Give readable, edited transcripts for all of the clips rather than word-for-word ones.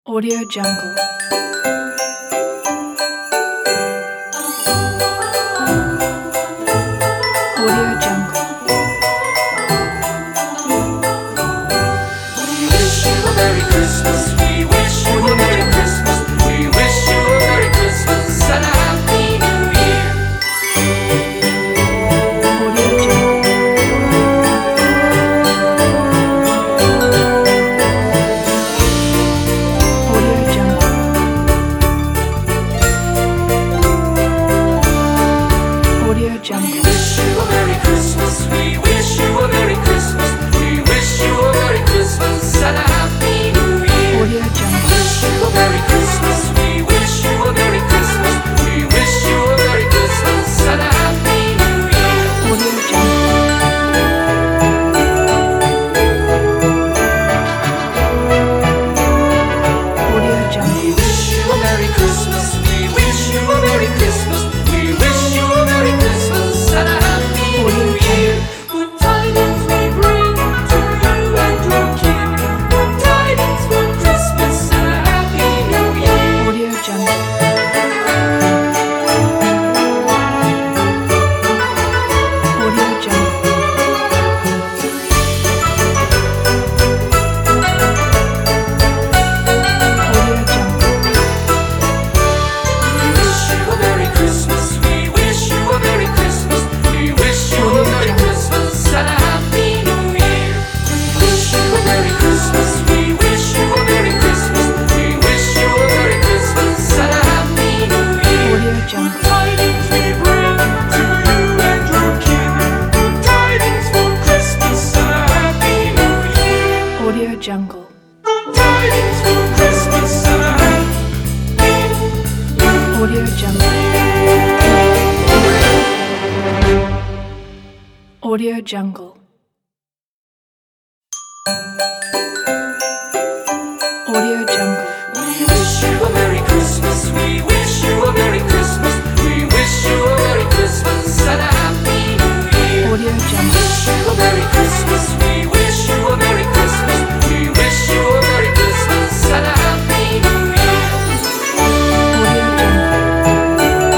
Audio Jungle. Audio Jungle. We wish you a Merry Christmas. We wish you a Merry Christmas. We wish you a Merry Christmas and a Happy New Year. Audio Jungle. Audio Jungle. Audio We Jungle. wish you a Merry Christmas. We wish you a Merry Christmas. We wish you a Merry Christmas and a Happy New Year. Audio Jungle. Wish you a Merry Christmas. We wish you a Merry Christmas. We wish you a Merry Christmas and a Happy New Year. Audio Jungle. Audio We Jungle. wish you a Merry Christmas. We wish you a Merry Christmas. We wish you a Merry Christmas and a Happy New Year. Good tidings we bring to you and your kin. Good tidings for Christmas and a Happy New Year. Audio Jungle. Audio Jungle. Audio Jungle. We wish you a Merry Christmas. We wish you a Merry Christmas. We wish you a Merry Christmas and a Happy New Year. We wish you a Merry Christmas. We wish you a Merry Christmas. We wish you a Merry Christmas and a Happy New Year. Audio Good Jungle. tidings we bring to you and your kin. Good tidings for Christmas and a Happy New Year. Audio Jungle. Good tidings for Christmas and a Happy Audio Jungle. Audio Jungle. Audio Jungle. We wish you a Merry Christmas. We wish you a Merry Christmas. We wish you a Merry Christmas and a Happy New Year. Audio We Jungle. wish you a Merry Christmas. We wish you a Merry Christmas. We wish you a Merry Christmas and a Happy New Year. Audio Jungle.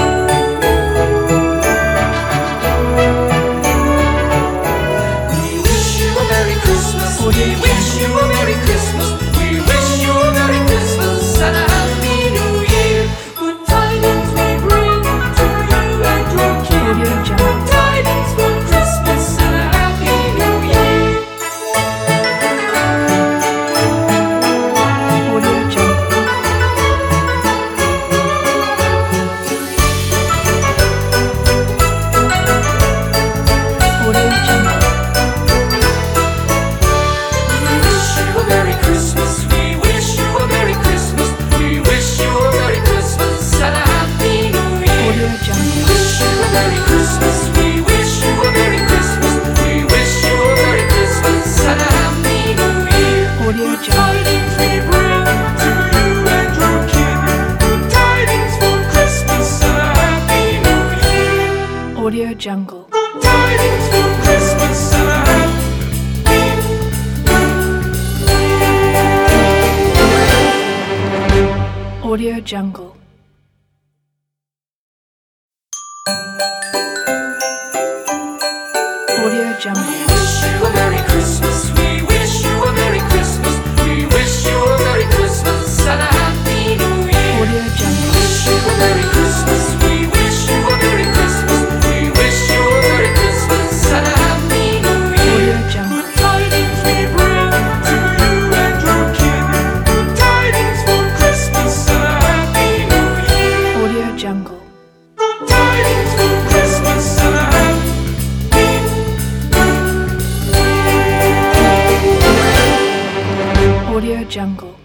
We wish you a Merry Christmas. We wish you a Merry Christmas. We wish you a Merry Christmas and a Happy New Year. Good tidings we bring to you and your kin. Audio Jungle. Good tidings for Christmas and a Happy New Year. Audio Jungle. Audio Jungle. We wish you a Merry Christmas. We wish you a Merry Christmas. We wish you a Merry Christmas and a Happy New Year. Audio We Jungle. wish you a Merry Christmas. We wish you a Merry Christmas. We wish you a Merry Christmas and a Happy New Year. Audio Good Jungle. tidings we bring to you and your kin. Good tidings for Christmas and a Happy New Year. Audio Jungle. Good tidings for Christmas and a Happy Audio Jungle. Audio Jungle. We wish you a Merry Christmas. We wish you a Merry Christmas. We wish you a Merry Christmas and a Happy New Year. Audio Jungle. Wish you a Merry Christmas. We wish you a Merry Christmas. We wish you a Merry Christmas and a Happy New Year. Audio Jungle. Good tidings we bring to you and your kin. Good tidings for Christmas and a Happy New Year. Audio Jungle. Good tidings for Christmas and a Happy Audio Jungle.